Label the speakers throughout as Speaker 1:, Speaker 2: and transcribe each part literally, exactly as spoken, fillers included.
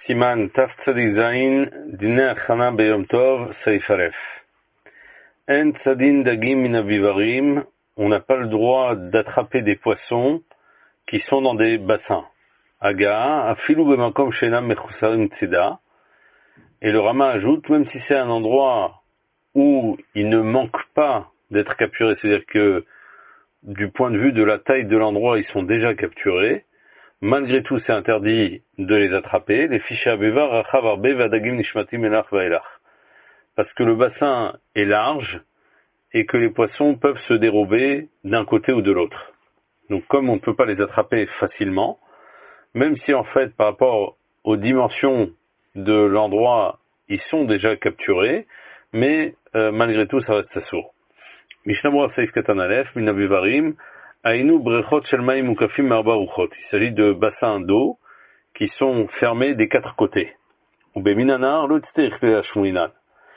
Speaker 1: Siman Taf Tzadik Zain, Dinei Achana Beyom Tov, Seif Aleph. En Tzadin Dagim Min Avivarim, on n'a pas le droit d'attraper des poissons qui sont dans des bassins. Aga, Afilu Bemakom Shenam Mechusarim Tzeda. Et le Rama ajoute, même si c'est un endroit où il ne manque pas d'être capturé, c'est-à-dire que du point de vue de la taille de l'endroit, ils sont déjà capturés, malgré tout, c'est interdit de les attraper. Les fichés abevar, rachav arbe, vadagim nishmatim elach vaelach. Parce que le bassin est large et que les poissons peuvent se dérober d'un côté ou de l'autre. Donc, comme on ne peut pas les attraper facilement, même si en fait, par rapport aux dimensions de l'endroit, ils sont déjà capturés, mais euh, malgré tout, ça reste assourd. Mishnah Saif Katan Aleph, Min Avivarim, Aïnou brechot shel maim mukafim marba ruchot. Il s'agit de bassins d'eau qui sont fermés des quatre côtés. Ubeminanar lo tzterich ve'ashmuinan.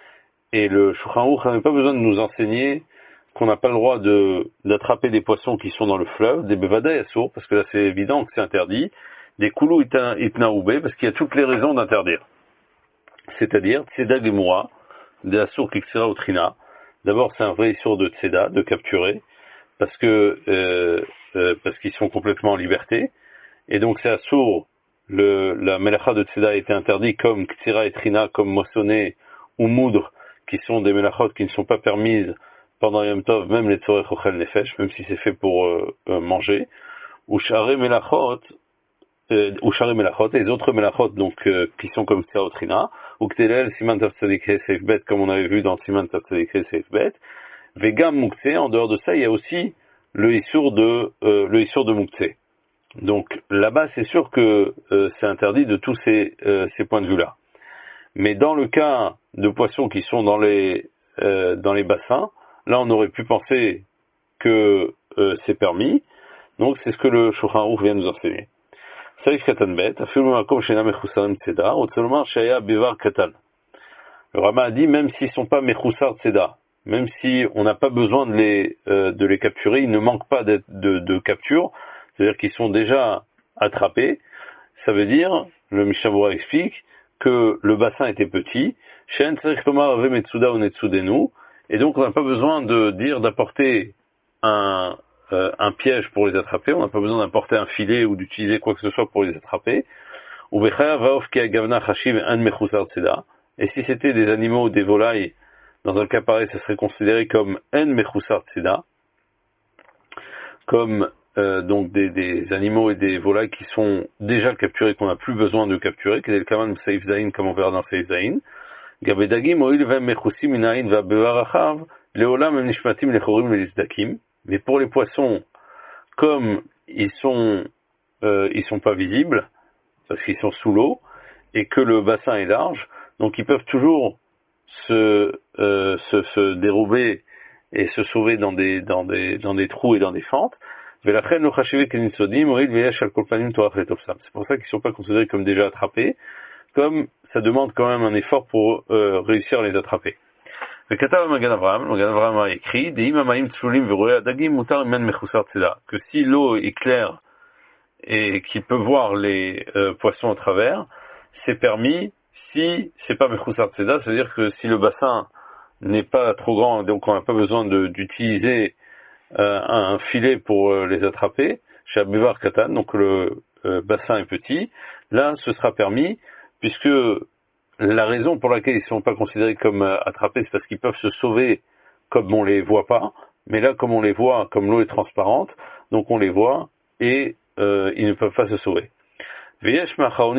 Speaker 1: Et le Shulchan Aruch n'a pas besoin de nous enseigner qu'on n'a pas le droit de d'attraper des poissons qui sont dans le fleuve, des bevada yasour, parce que là c'est évident que c'est interdit, des koulou itnaoube, parce qu'il y a toutes les raisons d'interdire. C'est-à-dire tzeda gemura, des assour kiksera utrina. D'abord c'est un vrai issour de tzeda, de capturer, parce que euh, euh, parce qu'ils sont complètement en liberté, et donc c'est assour, le la melacha de tzeda a été interdit comme ktsira et trina, comme moissonner ou moudre, qui sont des melachot qui ne sont pas permises pendant Yom Tov, même les tzorech ochel nefesh, même si c'est fait pour euh, euh, manger, ou share melachot, euh, ou share melachot, et les autres melachot donc euh, qui sont comme ktsira ou trina, ou ktelel siman tav tzadik he seif bet, comme on avait vu dans siman tav tzadik he seif bet. Vegam Moukse, en dehors de ça, il y a aussi le Issour de, euh, le Issour de Moukse. Donc, là-bas, c'est sûr que euh, c'est interdit de tous ces, euh, ces points de vue-là. Mais dans le cas de poissons qui sont dans les, euh, dans les bassins, là, on aurait pu penser que euh, c'est permis. Donc, c'est ce que le Shulchan Aruch vient nous enseigner. Saif Katan Bet, Afilu Makom Shena Mechusarim Tzeda, Otzelomar Shaya Bevar Katan. Le Rama a dit, même s'ils sont pas Mechusar Tzeda, même si on n'a pas besoin de les euh, de les capturer, ils ne manquent pas de, de, de capture, c'est-à-dire qu'ils sont déjà attrapés. Ça veut dire, le Mishnah Berurah explique que le bassin était petit, et donc on n'a pas besoin de dire d'apporter un euh, un piège pour les attraper, on n'a pas besoin d'apporter un filet ou d'utiliser quoi que ce soit pour les attraper. Et si c'était des animaux ou des volailles, dans un cas pareil, ça serait considéré comme en mechusar tzeda, comme euh, donc des, des animaux et des volailles qui sont déjà capturés, qu'on n'a plus besoin de capturer, qui est le kaman Seif Zain, comme on verra dans Seif Zain. Gabedagim oil vem mechusim inain va bevarachav leolam em nishmatim lechorim lelisdakim. Mais pour les poissons, comme ils sont euh, ils sont pas visibles parce qu'ils sont sous l'eau et que le bassin est large, donc ils peuvent toujours se, euh, se, se dérober et se sauver dans des, dans des, dans des trous et dans des fentes. C'est pour ça qu'ils ne sont pas considérés comme déjà attrapés, comme ça demande quand même un effort pour euh, réussir à les attraper. Le Katav Magan Avraham, Magan Avraham a écrit que si l'eau est claire et qu'il peut voir les euh, poissons à travers, c'est permis si c'est pas Mechusar Tzeda, c'est-à-dire que si le bassin n'est pas trop grand, donc on n'a pas besoin de, d'utiliser euh, un, un filet pour euh, les attraper, chez Abivar Katan, donc le euh, bassin est petit, là ce sera permis, puisque la raison pour laquelle ils ne sont pas considérés comme euh, attrapés, c'est parce qu'ils peuvent se sauver comme on les voit pas, mais là comme on les voit, comme l'eau est transparente, donc on les voit et euh, ils ne peuvent pas se sauver. Mais il y a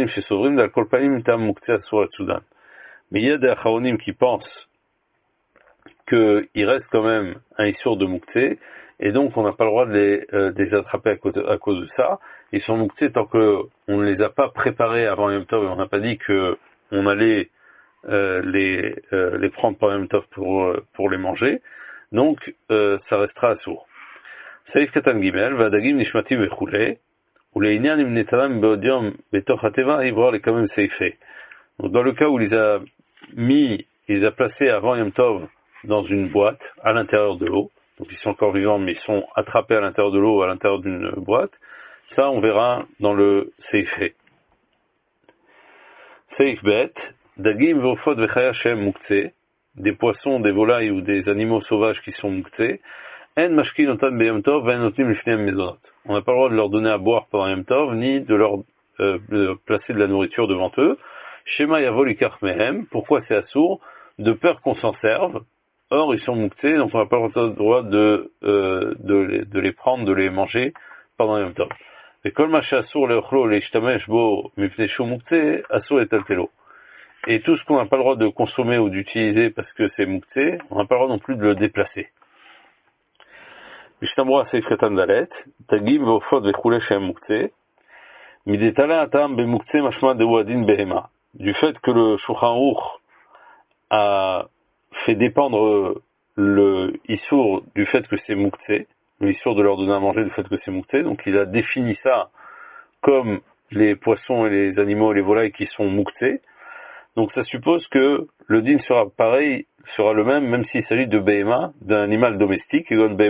Speaker 1: des acharonim qui pensent qu'il reste quand même un issour de Mouktsé, et donc on n'a pas le droit de les, euh, de les attraper à cause, à cause de ça. Ils sont Mouktsé tant qu'on ne les a pas préparés avant Yom Tov, et on n'a pas dit qu'on allait euh, les, euh, les prendre par Yom Tov pour, euh, pour les manger, donc euh, ça restera assour. Saif Katan Gimel, Vadagim Nishmati Vechule, ou les Inyan im Netalam Beodium Betoch Hateva, ils vont les quand même saifés. Donc dans le cas où il les a mis, il les a placés avant Yom Tov dans une boîte à l'intérieur de l'eau, donc ils sont encore vivants mais ils sont attrapés à l'intérieur de l'eau, à l'intérieur d'une boîte, ça on verra dans le seifé. Seif bet, dagim vofot vechaya shem muktzeh, des poissons, des volailles ou des animaux sauvages qui sont muktzeh, en mashkin otan beyom tov, en notim lifneim mezonot. On n'a pas le droit de leur donner à boire pendant Yom Tov, ni de leur euh, de placer de la nourriture devant eux. Shema yavo likach mehem, pourquoi c'est assourd? De peur qu'on s'en serve. Or, ils sont muktzeh, donc on n'a pas le droit de, euh, de, les, de les prendre, de les manger pendant Yom Tov. Et kol ma she'asur le'ochlo le'ishtamesh bo mipnei shu muktzeh, asur etaltelo. Et tout ce qu'on n'a pas le droit de consommer ou d'utiliser parce que c'est muktzeh, on n'a pas le droit non plus de le déplacer. Mishnah seif katan dalet, tagim ve'ofot ve'chule she'em muktzeh, midetala atam be'muktzeh mashma de'uadin behema. Du fait que le Shulchan Aruch a fait dépendre le issour du fait que c'est muktzeh, le issour de leur donner à manger du fait que c'est muktzeh, donc il a défini ça comme les poissons et les animaux et les volailles qui sont muktzeh. Donc ça suppose que le din sera pareil, sera le même, même s'il s'agit de behema, d'un animal domestique.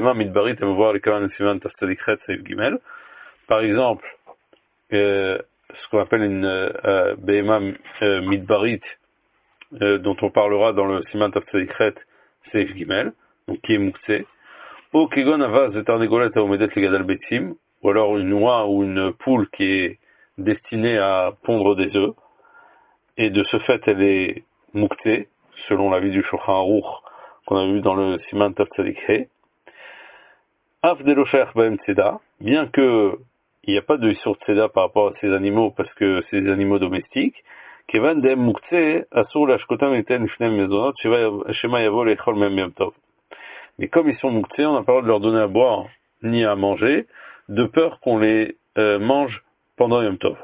Speaker 1: Par exemple, euh, ce qu'on appelle une euh, behema euh, midbarit, euh, dont on parlera dans le siman taf tzadikret seif gimel, donc qui est muktzeh. Ou kegon avaz et tarnegolet haomedet legadal betzim, ou alors une oie ou une poule qui est destinée à pondre des œufs. Et de ce fait, elle est muktzeh, selon l'avis du Shulchan Aruch, qu'on a vu dans le Siman Tov Tzadik He. Af de l'osher baem tzeda, bien que il n'y a pas de issur tzeda par rapport à ces animaux, parce que c'est des animaux domestiques, kevan dem muktzeh, asur lashkotam eten lifnem mezonot, shema yavo lechol mem yom tov. Mais comme ils sont muktzeh, on n'a pas le droit de leur donner à boire, ni à manger, de peur qu'on les euh, mange pendant Yom Tov.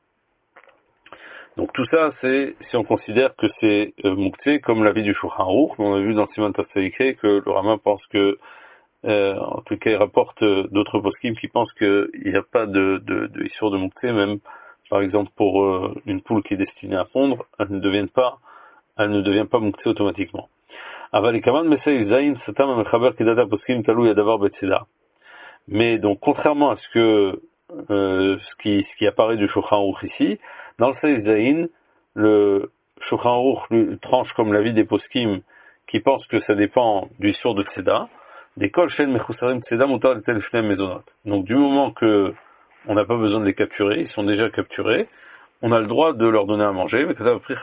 Speaker 1: Donc tout ça, c'est si on considère que c'est euh, muktzeh, comme l'avis du Shulchan Aruch. On a vu dans Siman Tov Tzadik He que le Rama pense que, euh, en tout cas, il rapporte euh, d'autres poskim qui pensent qu'il n'y a pas de, de, de issur de muktzeh, même par exemple pour euh, une poule qui est destinée à pondre, elle ne devient pas, elle ne devient pas muktzeh automatiquement. Mais donc, contrairement à ce que euh, ce qui ce qui apparaît du Shulchan Aruch ici, dans le Seif Zayin, le Shulchan Aruch lui tranche comme l'avis des poskim qui pensent que ça dépend du issur de tzeda. Des kol shen mechusarim tzeda mutar letel shneim mezonot. Donc du moment que on n'a pas besoin de les capturer, ils sont déjà capturés, on a le droit de leur donner à manger. Le Pri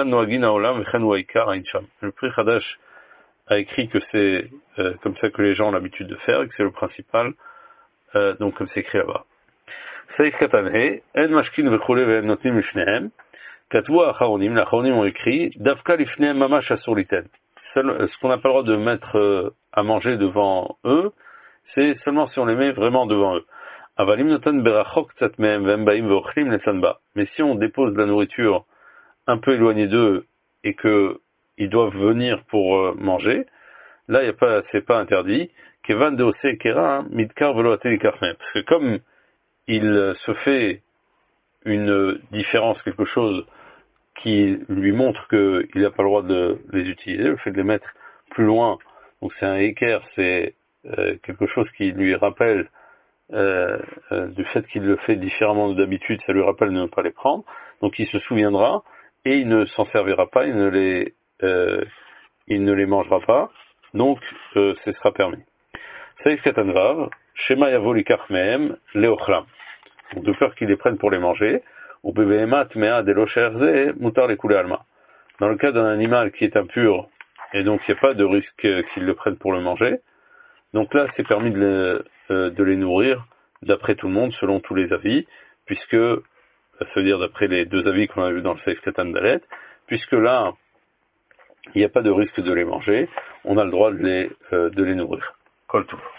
Speaker 1: Chadash a écrit que c'est euh, comme ça que les gens ont l'habitude de faire et que c'est le principal, euh, donc comme c'est écrit là-bas. Seif katan he, en mashkin vechule ve'en notim lifnehem, katvu ha'acharonim, les acharonim ont écrit, davka lifnehem mamash asur liten. Ce qu'on n'a pas le droit de mettre euh, à manger devant eux, c'est seulement si on les met vraiment devant eux. Avalim notan berachok tzat mehem ve'em ba'im ve'ochlim netan ba. Mais si on dépose de la nourriture un peu éloignée d'eux et que ils doivent venir pour euh, manger, là, y a pas, c'est pas interdit. Kevan de ose kera midkar velo atelikarmem. Parce que comme il se fait une différence, quelque chose qui lui montre qu'il n'a pas le droit de les utiliser, le fait de les mettre plus loin, donc c'est un équerre, c'est euh, quelque chose qui lui rappelle euh, euh, du fait qu'il le fait différemment d'habitude, ça lui rappelle de ne pas les prendre, donc il se souviendra et il ne s'en servira pas, il ne les, euh, il ne les mangera pas, donc euh, ce sera permis. Seif katan vav, shema yavo likach mehem leochlam. Donc de peur qu'ils les prennent pour les manger, ou bebehemat mea de locherze mutar les couler alma. Dans le cas d'un animal qui est impur, et donc il n'y a pas de risque qu'ils le prennent pour le manger, donc là c'est permis de les, euh, de les nourrir d'après tout le monde, selon tous les avis, puisque, ça veut dire d'après les deux avis qu'on a vus dans le Seif Katan Dalet, puisque là, il n'y a pas de risque de les manger, on a le droit de les, euh, de les nourrir. Kol Tov.